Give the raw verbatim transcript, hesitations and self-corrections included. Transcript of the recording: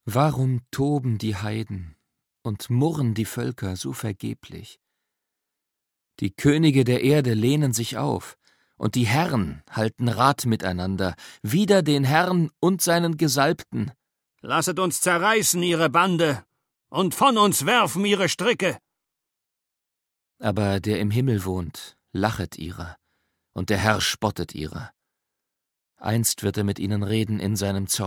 Warum toben die Heiden und murren die Völker so vergeblich? Die Könige der Erde lehnen sich auf, und die Herren halten Rat miteinander, wider den Herrn und seinen Gesalbten. Lasset uns zerreißen ihre Bande und von uns werfen ihre Stricke. Aber der im Himmel wohnt, lachet ihrer, und der Herr spottet ihrer. Einst wird er mit ihnen reden in seinem Zorn.